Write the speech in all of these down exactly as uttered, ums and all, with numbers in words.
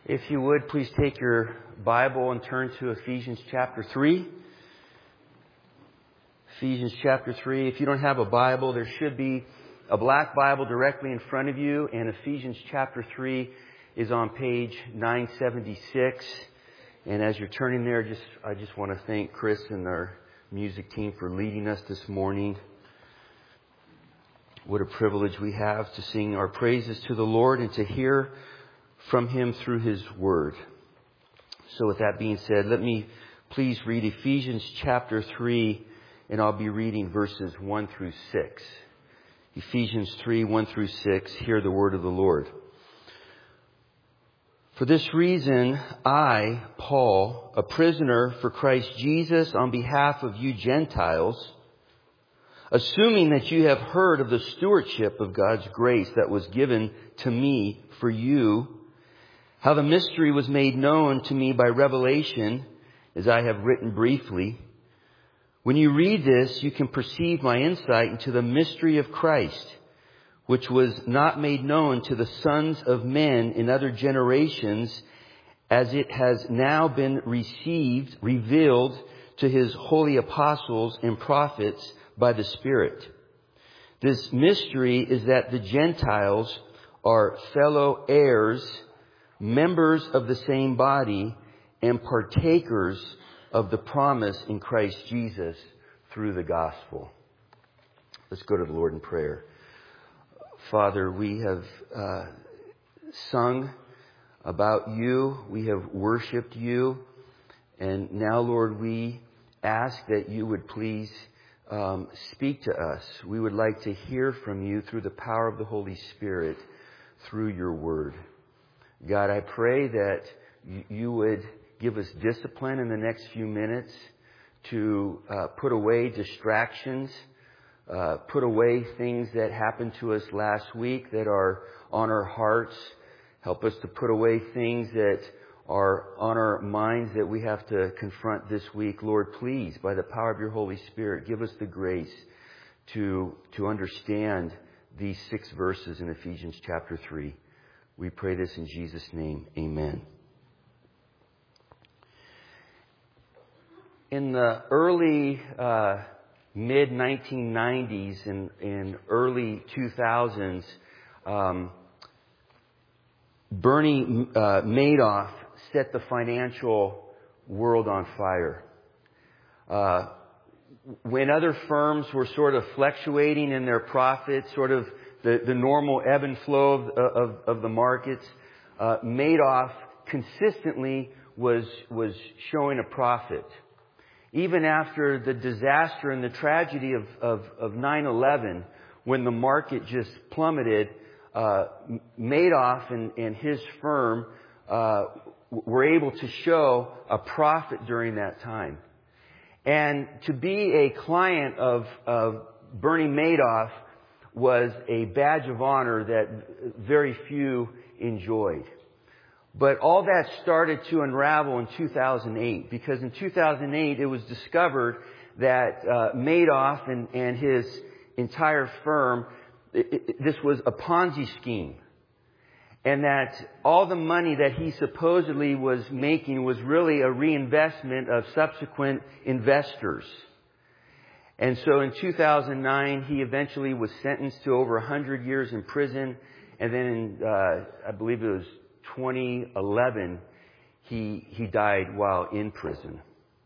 If you would, please take your Bible and turn to Ephesians chapter three. Ephesians chapter three. If you don't have a Bible, there should be a black Bible directly in front of you. And Ephesians chapter three is on page nine seventy-six. And as you're turning there, just I just want to thank Chris and our music team for leading us this morning. What a privilege we have to sing our praises to the Lord and to hear from Him through His Word. So with that being said, let me please read Ephesians chapter three, and I'll be reading verses one through six. Ephesians three, one through six, hear the word of the Lord. For this reason, I, Paul, a prisoner for Christ Jesus on behalf of you Gentiles, assuming that you have heard of the stewardship of God's grace that was given to me for you, how the mystery was made known to me by revelation, as I have written briefly. When you read this, you can perceive my insight into the mystery of Christ, which was not made known to the sons of men in other generations, as it has now been received, revealed to His holy apostles and prophets by the Spirit. This mystery is that the Gentiles are fellow heirs, members of the same body, and partakers of the promise in Christ Jesus through the gospel. Let's go to the Lord in prayer. Father, we have uh, sung about you. We have worshiped you. And now, Lord, we ask that you would please um, speak to us. We would like to hear from you through the power of the Holy Spirit through your word. God, I pray that you would give us discipline in the next few minutes to uh, put away distractions, uh, put away things that happened to us last week that are on our hearts. Help us to put away things that are on our minds that we have to confront this week. Lord, please, by the power of your Holy Spirit, give us the grace to, to understand these six verses in Ephesians chapter three. We pray this in Jesus' name. Amen. In the early, uh, mid nineteen nineties and, and early two thousands, um, Bernie uh, Madoff set the financial world on fire. Uh, when other firms were sort of fluctuating in their profits, sort of the, the normal ebb and flow of, of, of the markets, uh, Madoff consistently was, was showing a profit. Even after the disaster and the tragedy of, of, of nine eleven, when the market just plummeted, uh, Madoff and, and his firm uh, were able to show a profit during that time. And to be a client of, of Bernie Madoff was a badge of honor that very few enjoyed. But all that started to unravel in two thousand eight, because in two thousand eight it was discovered that uh, Madoff and, and his entire firm, it, it, this was a Ponzi scheme. And that all the money that he supposedly was making was really a reinvestment of subsequent investors. And so in two thousand nine, he eventually was sentenced to over one hundred years in prison. And then in, uh, I believe it was twenty eleven, he, he died while in prison.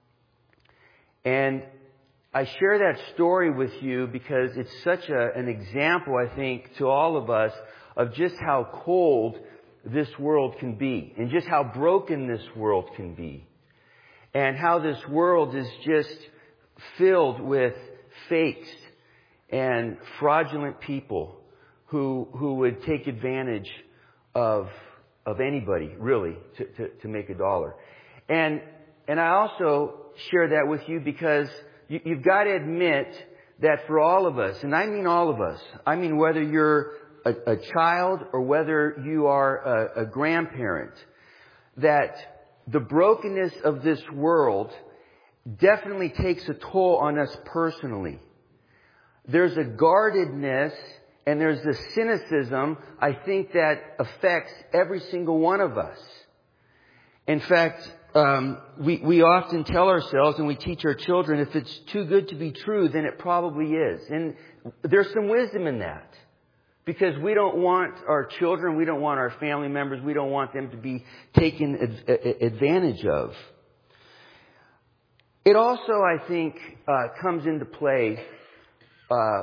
And I share that story with you because it's such a, an example, I think, to all of us of just how cold this world can be and just how broken this world can be. And how this world is just filled with fakes and fraudulent people who who would take advantage of of anybody, really, to, to, to make a dollar. And and I also share that with you because you, you've got to admit that for all of us, and I mean all of us, I mean whether you're a, a child or whether you are a, a grandparent, that the brokenness of this world definitely takes a toll on us personally. There's a guardedness and there's a cynicism, I think, that affects every single one of us. In fact, um, we, we often tell ourselves and we teach our children, if it's too good to be true, then it probably is. And there's some wisdom in that. Because we don't want our children, we don't want our family members, we don't want them to be taken advantage of. It also, I think, uh, comes into play uh,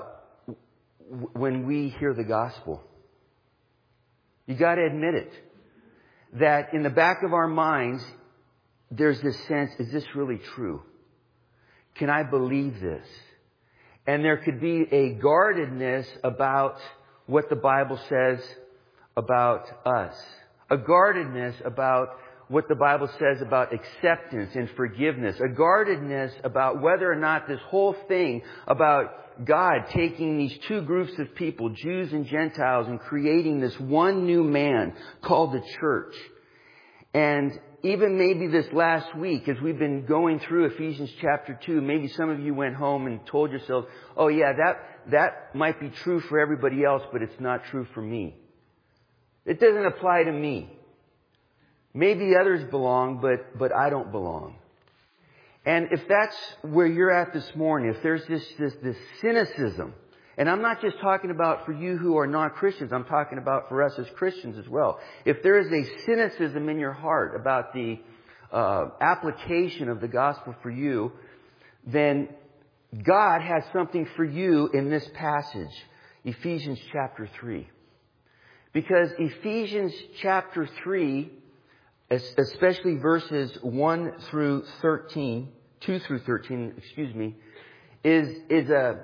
when we hear the gospel. You got to admit it. That in the back of our minds, there's this sense, is this really true? Can I believe this? And there could be a guardedness about what the Bible says about us. A guardedness about what the Bible says about acceptance and forgiveness. A guardedness about whether or not this whole thing about God taking these two groups of people, Jews and Gentiles, and creating this one new man called the church. And even maybe this last week, as we've been going through Ephesians chapter two, maybe some of you went home and told yourselves, oh yeah, that, that might be true for everybody else, but it's not true for me. It doesn't apply to me. Maybe others belong, but, but I don't belong. And if that's where you're at this morning, if there's this, this, this cynicism, and I'm not just talking about for you who are non-Christians, I'm talking about for us as Christians as well. If there is a cynicism in your heart about the uh, application of the gospel for you, then God has something for you in this passage, Ephesians chapter three. Because Ephesians chapter three, especially verses one through thirteen, two through thirteen, excuse me, is, is a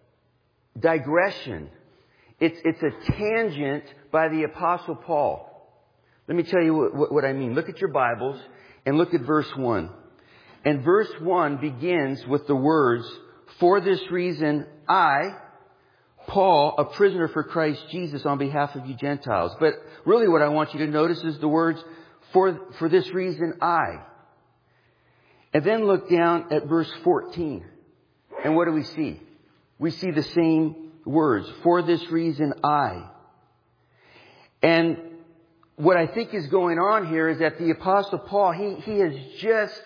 digression. It's, it's a tangent by the Apostle Paul. Let me tell you what, what, what I mean. Look at your Bibles and look at verse one. And verse one begins with the words, "For this reason I, Paul, a prisoner for Christ Jesus on behalf of you Gentiles." But really what I want you to notice is the words, for, for this reason I. And then look down at verse fourteen. And what do we see? We see the same words. For this reason I. And what I think is going on here is that the Apostle Paul, he, he has just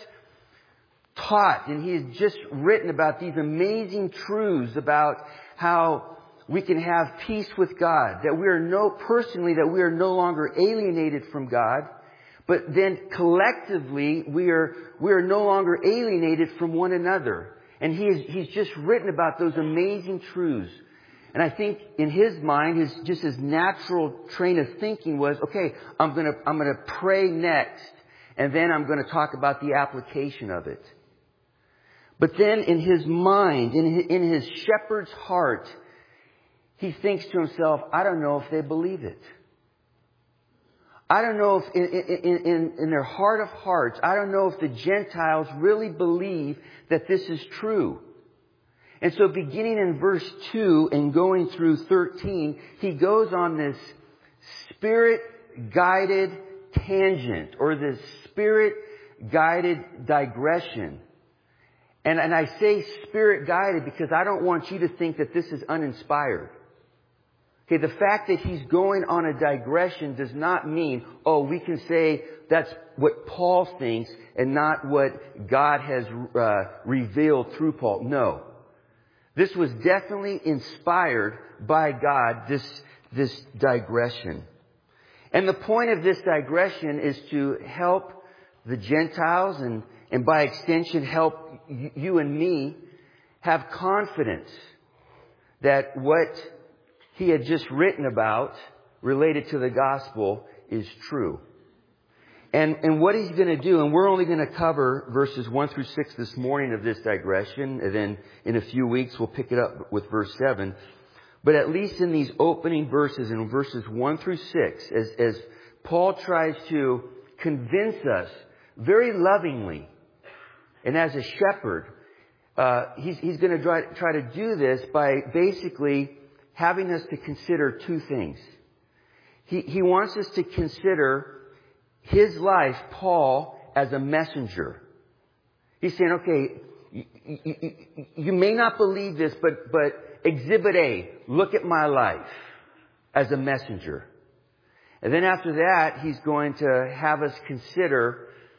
taught and he has just written about these amazing truths about how we can have peace with God. That we are no, personally, that we are no longer alienated from God. But then collectively, we are, we are no longer alienated from one another. And he is, he's just written about those amazing truths. And I think in his mind, his, just his natural train of thinking was, okay, I'm gonna, I'm gonna pray next. And then I'm gonna talk about the application of it. But then in his mind, in his, in his shepherd's heart, he thinks to himself, I don't know if they believe it. I don't know if in, in, in, in their heart of hearts, I don't know if the Gentiles really believe that this is true. And so beginning in verse two and going through thirteen, he goes on this spirit-guided tangent or this spirit-guided digression. And, and I say spirit-guided because I don't want you to think that this is uninspired. Okay, the fact that he's going on a digression does not mean, oh, we can say that's what Paul thinks and not what God has uh, revealed through Paul. No. This was definitely inspired by God, this, this digression. And the point of this digression is to help the Gentiles and, and by extension help you and me have confidence that what he had just written about related to the gospel is true. And, and what he's going to do, and we're only going to cover verses one through six this morning of this digression, and then in a few weeks we'll pick it up with verse seven. But at least in these opening verses, in verses one through six, as, as Paul tries to convince us very lovingly, and as a shepherd, uh, he's, he's going to try, try to do this by basically having us to consider two things. He, he wants us to consider his life, Paul, as a messenger. He's saying, okay, you, you, you may not believe this, but, but exhibit A, look at my life as a messenger. And then after that, he's going to have us consider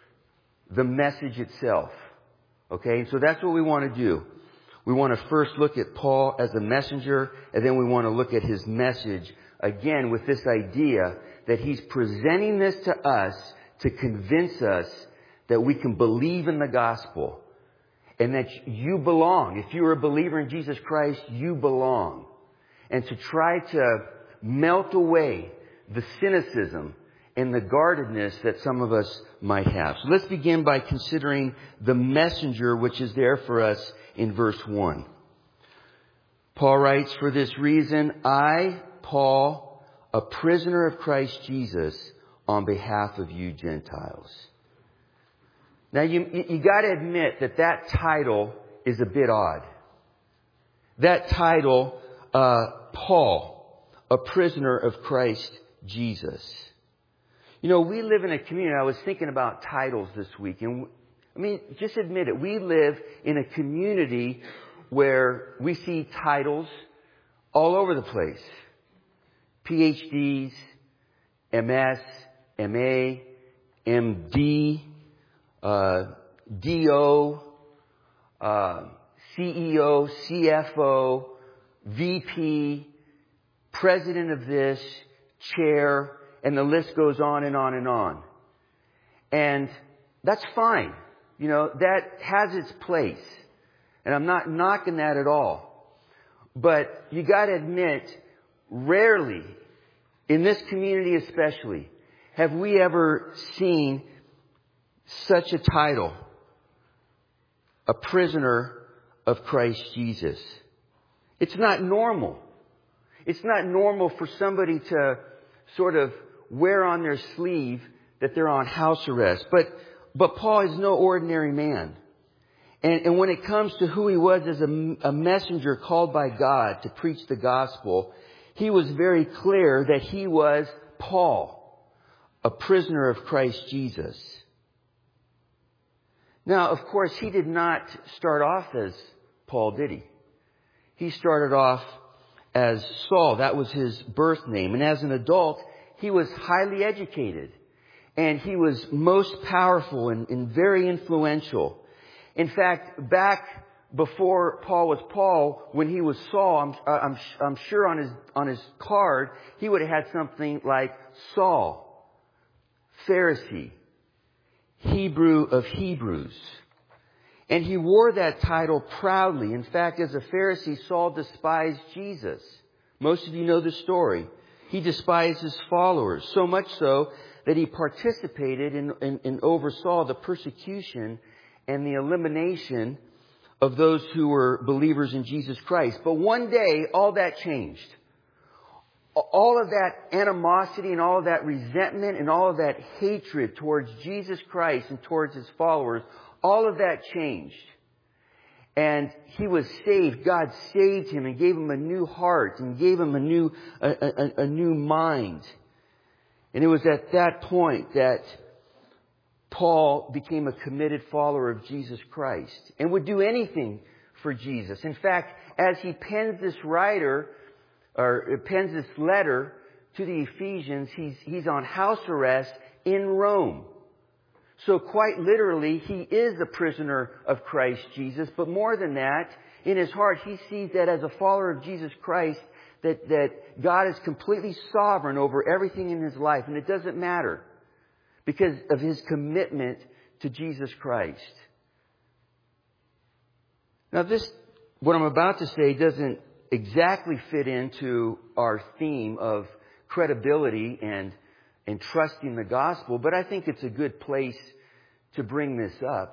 the message itself. Okay, so that's what we want to do. We want to first look at Paul as a messenger, and then we want to look at his message, again, with this idea that he's presenting this to us to convince us that we can believe in the gospel and that you belong. If you're a believer in Jesus Christ, you belong. And to try to melt away the cynicism and the guardedness that some of us might have. So let's begin by considering the messenger which is there for us in verse one. Paul writes, "For this reason, I, Paul, a prisoner of Christ Jesus, on behalf of you Gentiles." Now you, you got to admit that that title is a bit odd. That title, uh, Paul, a prisoner of Christ Jesus. You know, we live in a community. I was thinking about titles this week, and I mean, just admit it. We live in a community where we see titles all over the place. P H Ds, M S, M A, M D, uh, D O, uh, C E O, C F O, V P, president of this, chair, and the list goes on and on and on. And that's fine. You know, that has its place. And I'm not knocking that at all. But you got to admit, rarely, in this community especially, have we ever seen such a title, a prisoner of Christ Jesus. It's not normal. It's not normal for somebody to sort of wear on their sleeve that they're on house arrest. But, but Paul is no ordinary man. And, and when it comes to who he was as a, a messenger called by God to preach the gospel, he was very clear that he was Paul, a prisoner of Christ Jesus. Now, of course, he did not start off as Paul, did he? He started off as Saul. That was his birth name. And as an adult, he was highly educated. And he was most powerful and, and very influential. In fact, back before Paul was Paul, when he was Saul, I'm, I'm, I'm sure on his, on his card, he would have had something like Saul, Pharisee, Hebrew of Hebrews. And he wore that title proudly. In fact, as a Pharisee, Saul despised Jesus. Most of you know the story. He despised his followers, so much so that he participated in, in, in oversaw the persecution and the elimination of those who were believers in Jesus Christ. But one day, all that changed. All of that animosity and all of that resentment and all of that hatred towards Jesus Christ and towards his followers, all of that changed. And he was saved. God saved him and gave him a new heart and gave him a new, a, a, a new mind. And it was at that point that Paul became a committed follower of Jesus Christ and would do anything for Jesus. In fact, as he pens this writer, or pens this letter to the Ephesians, he's, he's on house arrest in Rome. So quite literally, he is a prisoner of Christ Jesus. But more than that, in his heart, he sees that as a follower of Jesus Christ, that, that God is completely sovereign over everything in his life. And it doesn't matter because of his commitment to Jesus Christ. Now this, what I'm about to say doesn't exactly fit into our theme of credibility and and trusting the gospel, but I think it's a good place to bring this up.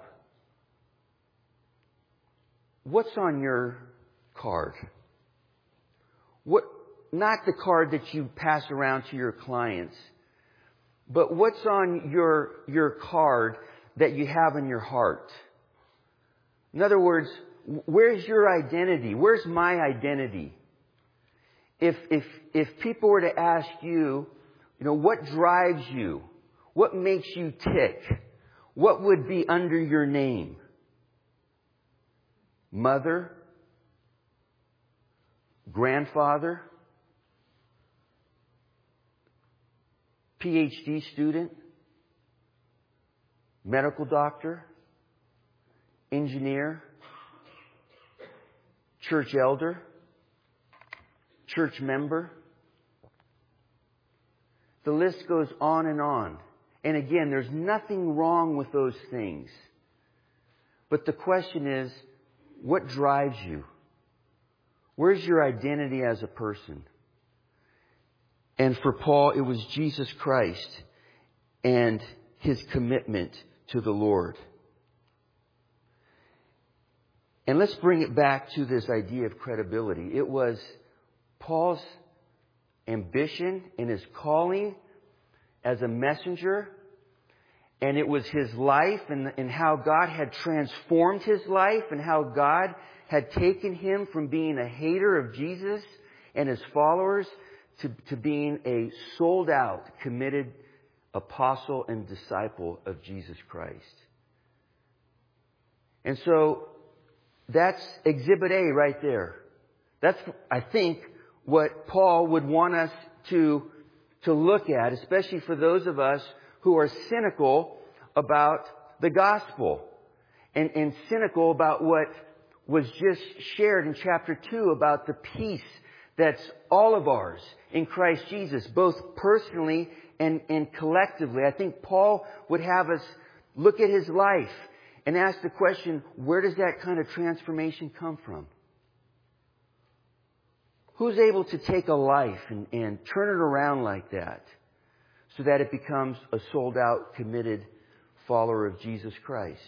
What's on your card? What, not the card that you pass around to your clients, but what's on your your card that you have in your heart? In other words, where's your identity? Where's my identity? If if if people were to ask you, you know, what drives you? What makes you tick? What would be under your name? Mother? Grandfather? P H D student? medical doctor, engineer, church elder, church member. The list goes on and on. And again, there's nothing wrong with those things. But the question is, what drives you? Where's your identity as a person? And for Paul, it was Jesus Christ and his commitment to the Lord. And let's bring it back to this idea of credibility. It was Paul's ambition and his calling as a messenger. And it was his life and, and how God had transformed his life and how God had taken him from being a hater of Jesus and his followers to, to being a sold out, committed apostle and disciple of Jesus Christ. And so that's exhibit A right there. That's, I think, what Paul would want us to, to look at, especially for those of us who are cynical about the gospel and, and cynical about what was just shared in chapter two about the peace that's all of ours in Christ Jesus, both personally and, and collectively. I think Paul would have us look at his life and ask the question, where does that kind of transformation come from? Who's able to take a life and, and turn it around like that so that it becomes a sold out, committed follower of Jesus Christ?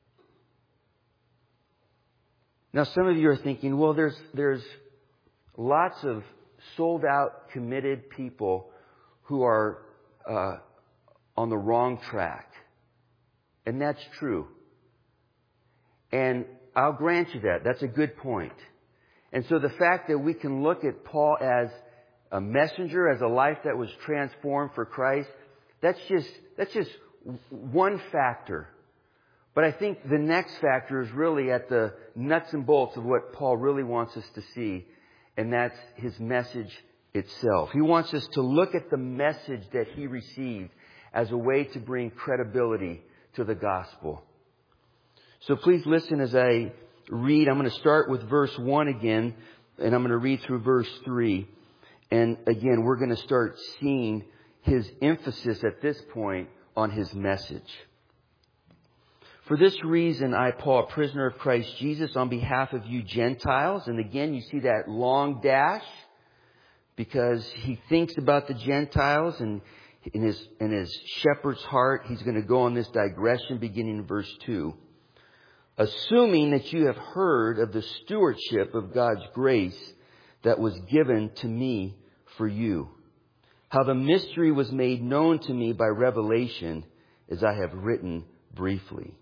Now, some of you are thinking, well, there's, there's lots of sold out, committed people who are uh, on the wrong track. And that's true. And I'll grant you that. That's a good point. And so the fact that we can look at Paul as a messenger, as a life that was transformed for Christ, that's just, that's just one factor. But I think the next factor is really at the nuts and bolts of what Paul really wants us to see. And that's his message itself. He wants us to look at the message that he received as a way to bring credibility to the gospel. So please listen as I read. I'm going to start with verse one again, and I'm going to read through verse three. And again, we're going to start seeing his emphasis at this point on his message. For this reason, I, Paul, a prisoner of Christ Jesus, on behalf of you Gentiles. And again, you see that long dash because he thinks about the Gentiles, and in his, in his shepherd's heart, he's going to go on this digression beginning in verse two. Assuming that you have heard of the stewardship of God's grace that was given to me for you, how the mystery was made known to me by revelation, as I have written briefly.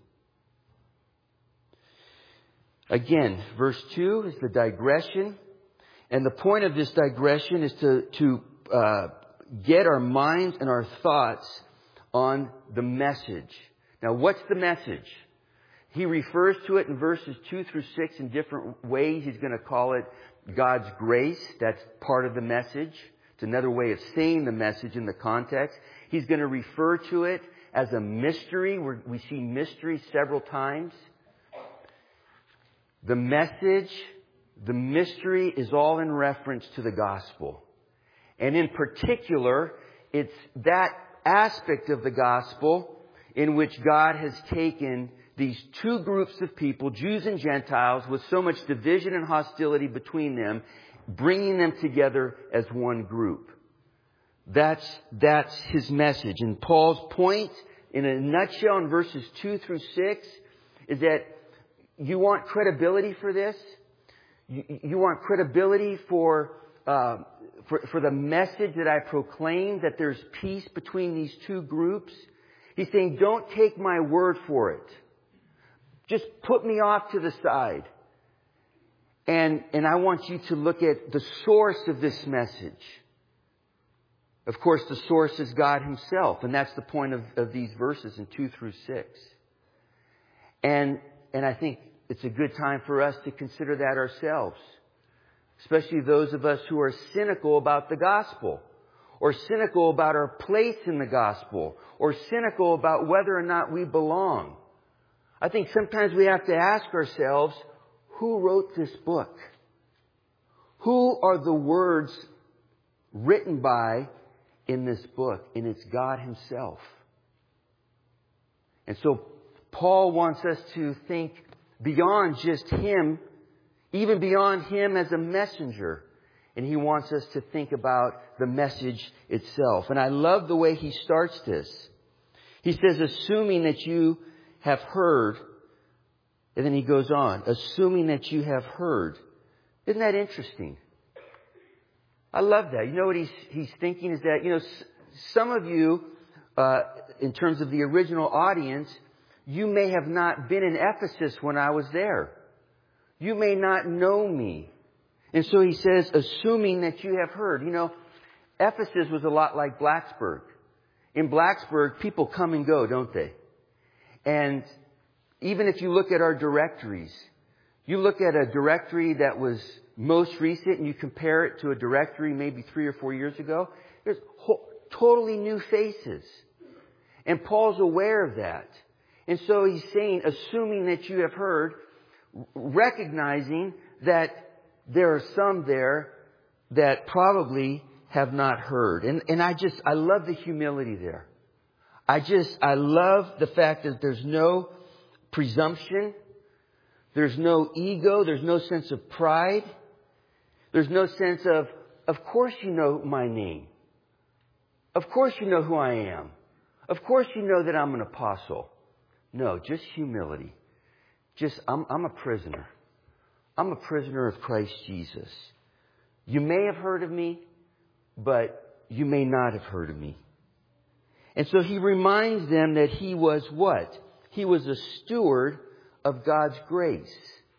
Again, verse two is the digression. And the point of this digression is to, to uh, get our minds and our thoughts on the message. Now, what's the message? He refers to it in verses two through six in different ways. He's going to call it God's grace. That's part of the message. It's another way of saying the message in the context. He's going to refer to it as a mystery. We're, we see mystery several times. The message, the mystery is all in reference to the gospel. And in particular, it's that aspect of the gospel in which God has taken these two groups of people, Jews and Gentiles, with so much division and hostility between them, bringing them together as one group. That's, that's his message. And Paul's point, in a nutshell, in verses two through six, is that you want credibility for this? You, you want credibility for, uh, for, for the message that I proclaim, that there's peace between these two groups? He's saying, don't take my word for it. Just put me off to the side. And, and I want you to look at the source of this message. Of course, the source is God himself. And that's the point of, of these verses in two through six. And, and I think it's a good time for us to consider that ourselves. Especially those of us who are cynical about the gospel. or cynical about our place in the gospel, or cynical about whether or not we belong. I think sometimes we have to ask ourselves, who wrote this book? Who are the words written by in this book? And it's God Himself. And so Paul wants us to think beyond just him, even beyond him as a messenger. And he wants us to think about the message itself. And I love the way he starts this. He says, assuming that you have heard. And then he goes on, assuming that you have heard. Isn't that interesting? I love that. You know what he's, he's thinking is that, you know, s- some of you, uh, in terms of the original audience, you may have not been in Ephesus when I was there. You may not know me. And so he says, assuming that you have heard. You know, Ephesus was a lot like Blacksburg. In Blacksburg, people come and go, don't they? And even if you look at our directories, you look at a directory that was most recent and you compare it to a directory maybe three or four years ago, there's whole, totally new faces. And Paul's aware of that. And so he's saying, assuming that you have heard, recognizing that there are some there that probably have not heard. And, and I just, I love the humility there. I just, I love the fact that there's no presumption. There's no ego. There's no sense of pride. There's no sense of, of course you know my name. Of course you know who I am. Of course you know that I'm an apostle. No, just humility. Just, I'm, I'm a prisoner. I'm a prisoner of Christ Jesus. You may have heard of me, but you may not have heard of me. And so he reminds them that he was what? He was a steward of God's grace.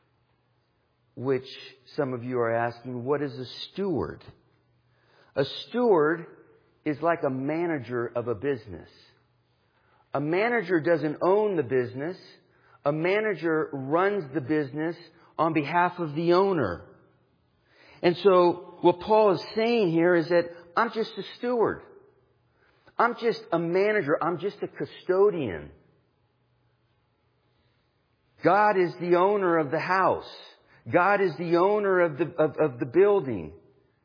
Which some of you are asking, what is a steward? A steward is like a manager of a business. A manager doesn't own the business. A manager runs the business on behalf of the owner. And so what Paul is saying here is that I'm just a steward. I'm just a manager. I'm just a custodian. God is the owner of the house. God is the owner of the, of, of the building.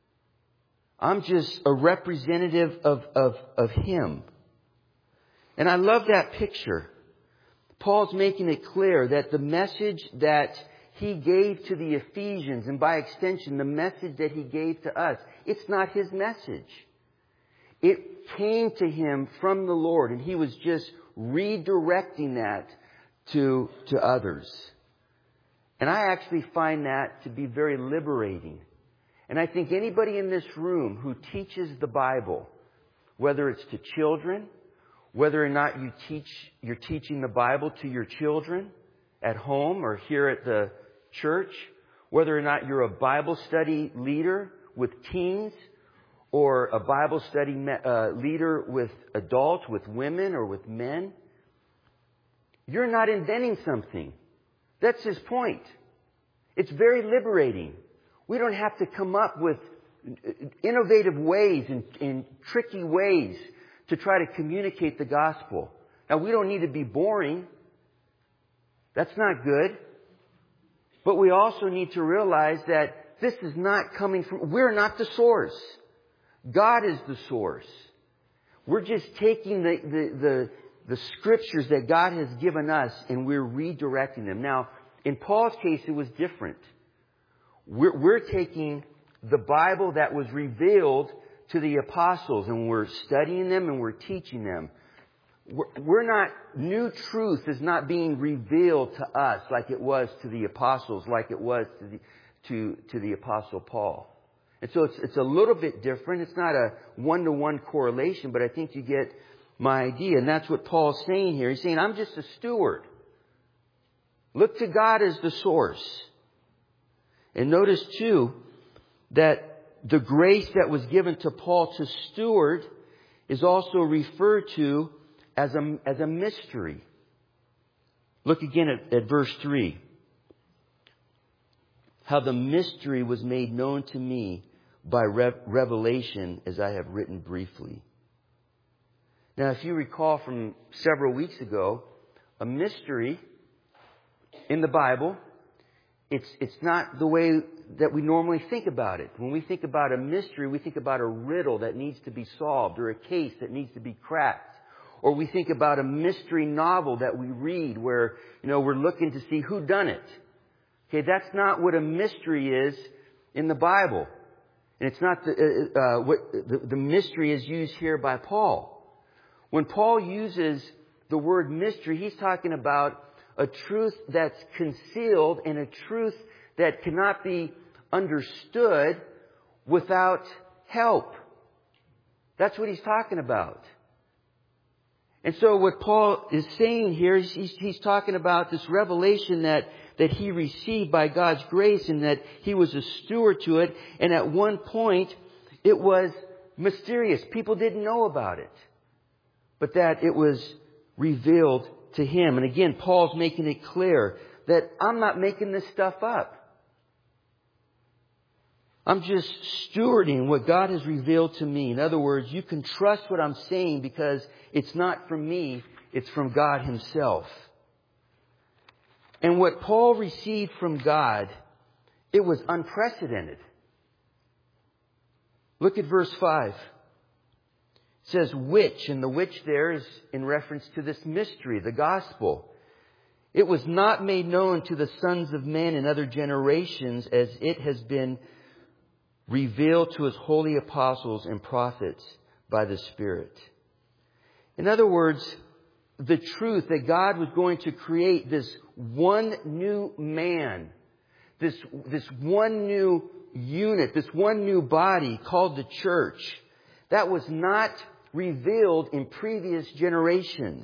I'm just a representative of, of, of Him. And I love that picture. Paul's making it clear that the message that he gave to the Ephesians, and by extension, the message that he gave to us, it's not his message. It came to him from the Lord, and he was just redirecting that to, to others. And I actually find that to be very liberating. And I think anybody in this room who teaches the Bible, whether it's to children, whether or not you teach, you're teaching the Bible to your children at home or here at the church, whether or not you're a Bible study leader with teens or a Bible study uh, leader with adults, with women or with men, you're not inventing something. That's his point. It's very liberating. We don't have to come up with innovative ways and, and tricky ways to try to communicate the gospel. Now, we don't need to be boring. That's not good. But we also need to realize that this is not coming from, we're not the source. God is the source. We're just taking the, the, the, the scriptures that God has given us and we're redirecting them. Now, in Paul's case, it was different. We're, we're taking the Bible that was revealed to the apostles and we're studying them and we're teaching them. We're, we're not, new truth is not being revealed to us like it was to the apostles, like it was to the, to, to the apostle Paul. And so it's, it's a little bit different. It's not a one-to-one correlation, but I think you get my idea. And that's what Paul's saying here. He's saying, I'm just a steward. Look to God as the source. And notice too that the grace that was given to Paul to steward is also referred to as a, as a mystery. Look again at, at verse three. How the mystery was made known to me by rev- revelation, as I have written briefly. Now, if you recall from several weeks ago, a mystery in the Bible, it's, it's not the way that we normally think about it. When we think about a mystery, we think about a riddle that needs to be solved or a case that needs to be cracked. Or we think about a mystery novel that we read where, you know, we're looking to see who done it. Okay, that's not what a mystery is in the Bible. And it's not the, uh, uh, what the, the mystery is used here by Paul. When Paul uses the word mystery, he's talking about a truth that's concealed and a truth that cannot be understood without help. That's what he's talking about. And so what Paul is saying here is he's, he's talking about this revelation that, that he received by God's grace and that he was a steward to it. And at one point, it was mysterious. People didn't know about it. But that it was revealed to him. And again, Paul's making it clear that I'm not making this stuff up. I'm just stewarding what God has revealed to me. In other words, you can trust what I'm saying because it's not from me, it's from God Himself. And what Paul received from God, it was unprecedented. Look at verse five. It says which, and the which there is in reference to this mystery, the gospel. It was not made known to the sons of men in other generations as it has been revealed to His holy apostles and prophets by the Spirit. In other words, the truth that God was going to create this one new man, this, this one new unit, this one new body called the church, that was not revealed in previous generations.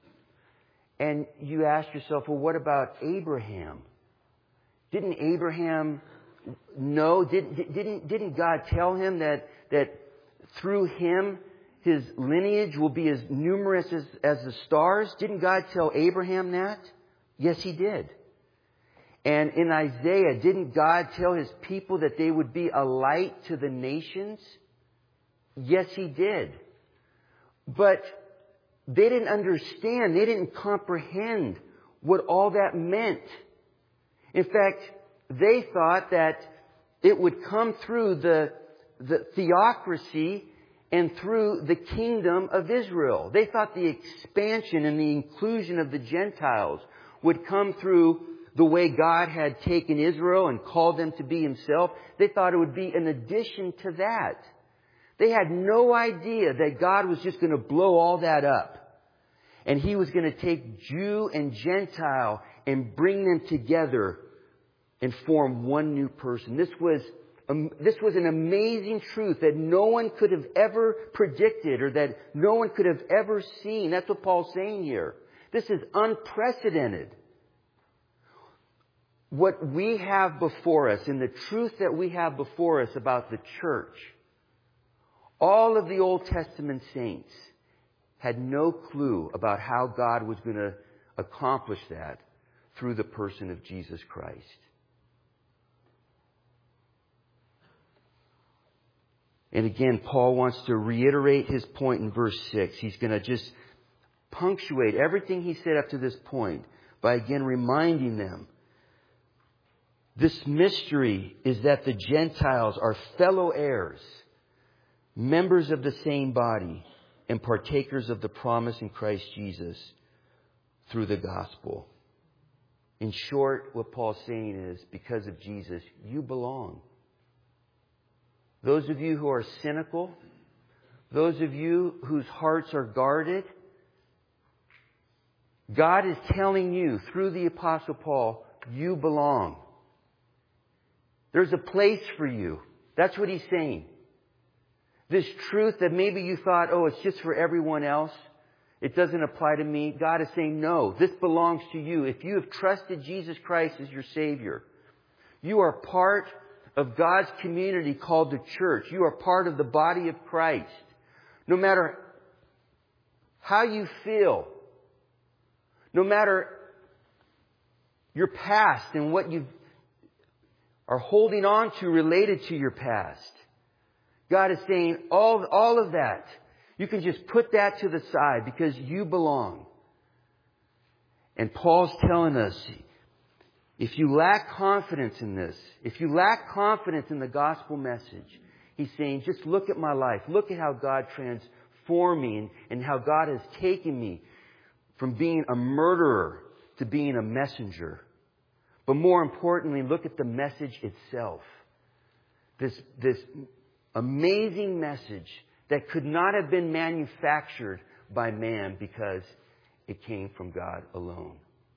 And you ask yourself, well, what about Abraham? Didn't Abraham know? Didn't, didn't, didn't God tell him that, that through him, his lineage will be as numerous as, as the stars? Didn't God tell Abraham that? Yes, He did. And in Isaiah, didn't God tell His people that they would be a light to the nations? Yes, He did. But they didn't understand. They didn't comprehend what all that meant. In fact, they thought that it would come through the, the theocracy and through the kingdom of Israel. They thought the expansion and the inclusion of the Gentiles would come through the way God had taken Israel and called them to be Himself. They thought it would be an addition to that. They had no idea that God was just going to blow all that up. And He was going to take Jew and Gentile and bring them together and form one new person. This was, um, this was an amazing truth that no one could have ever predicted or that no one could have ever seen. That's what Paul's saying here. This is unprecedented. What we have before us and the truth that we have before us about the church, all of the Old Testament saints had no clue about how God was going to accomplish that through the person of Jesus Christ. And again, Paul wants to reiterate his point in verse six. He's going to just punctuate everything he said up to this point by again reminding them. This mystery is that the Gentiles are fellow heirs, members of the same body, and partakers of the promise in Christ Jesus through the gospel. In short, what Paul's saying is, because of Jesus, you belong. Those of you who are cynical, those of you whose hearts are guarded, God is telling you through the Apostle Paul, you belong. There's a place for you. That's what he's saying. This truth that maybe you thought, oh, it's just for everyone else. It doesn't apply to me. God is saying, no, this belongs to you. If you have trusted Jesus Christ as your Savior, you are part of God's community called the church. You are part of the body of Christ. No matter how you feel, no matter your past and what you are holding on to related to your past, God is saying all, all of that. You can just put that to the side because you belong. And Paul's telling us, if you lack confidence in this, if you lack confidence in the gospel message, he's saying, just look at my life. Look at how God transformed me and, and how God has taken me from being a murderer to being a messenger. But more importantly, look at the message itself. This, this amazing message that could not have been manufactured by man because it came from God alone.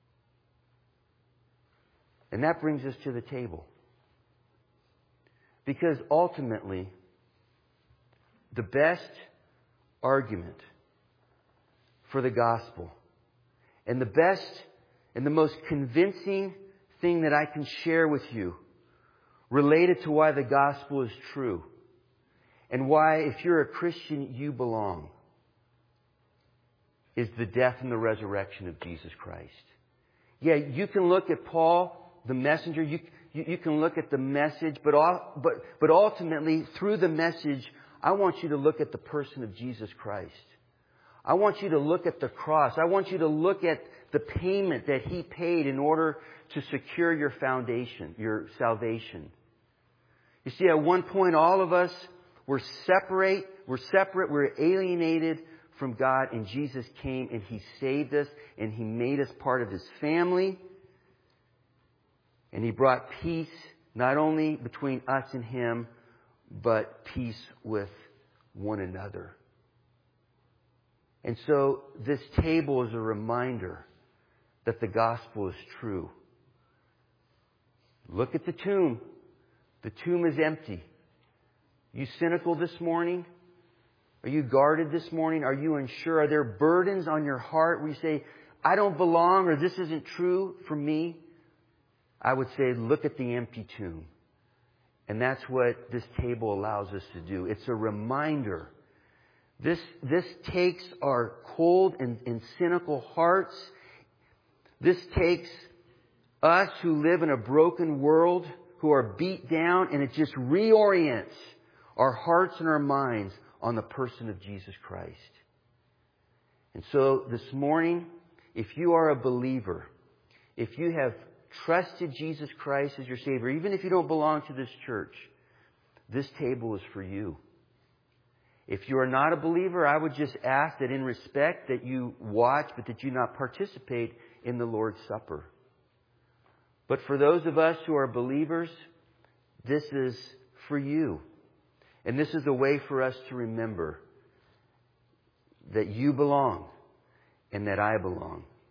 And that brings us to the table. Because ultimately, the best argument for the gospel and the best and the most convincing thing that I can share with you related to why the gospel is true and why, if you're a Christian, you belong, is the death and the resurrection of Jesus Christ. Yeah, you can look at Paul, the messenger, you, you, you can look at the message, but, all, but, but ultimately, through the message, I want you to look at the person of Jesus Christ. I want you to look at the cross. I want you to look at the payment that He paid in order to secure your foundation, your salvation. You see, at one point, all of us were separate, we're separate, we're alienated from God, and Jesus came and He saved us and He made us part of His family. And He brought peace not only between us and Him, but peace with one another. And so this table is a reminder that the gospel is true. Look at the tomb. The tomb is empty. You cynical this morning? Are you guarded this morning? Are you unsure? Are there burdens on your heart where you say, I don't belong, or this isn't true for me? I would say, look at the empty tomb. And that's what this table allows us to do. It's a reminder. This, this takes our cold and, and cynical hearts. This takes us who live in a broken world, who are beat down, and it just reorients our hearts and our minds on the person of Jesus Christ. And so this morning, if you are a believer, if you have trusted Jesus Christ as your Savior, even if you don't belong to this church, this table is for you. If you are not a believer, I would just ask that in respect that you watch, but that you not participate in the Lord's Supper. But for those of us who are believers, this is for you. And this is a way for us to remember that you belong and that I belong